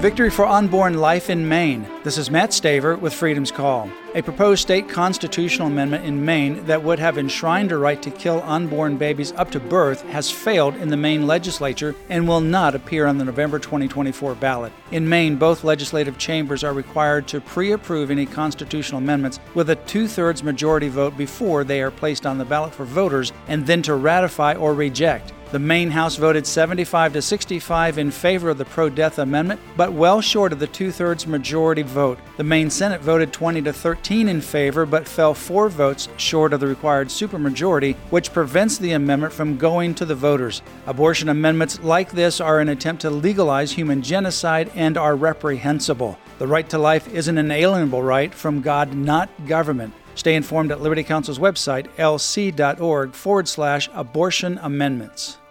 Victory for unborn life in Maine. This is Matt Staver with Freedom's Call. A proposed state constitutional amendment in Maine that would have enshrined a right to kill unborn babies up to birth has failed in the Maine legislature and will not appear on the November 2024 ballot. In Maine, both legislative chambers are required to pre-approve any constitutional amendments with a 2/3 majority vote before they are placed on the ballot for voters and then to ratify or reject. The Maine House voted 75 to 65 in favor of the pro-death amendment, but well short of the 2/3 majority vote. The Maine Senate voted 20 to 13 in favor, but fell 4 votes short of the required supermajority, which prevents the amendment from going to the voters. Abortion amendments like this are an attempt to legalize human genocide and are reprehensible. The right to life is an inalienable right from God, not government. Stay informed at Liberty Counsel's website, lc.org/abortion amendments.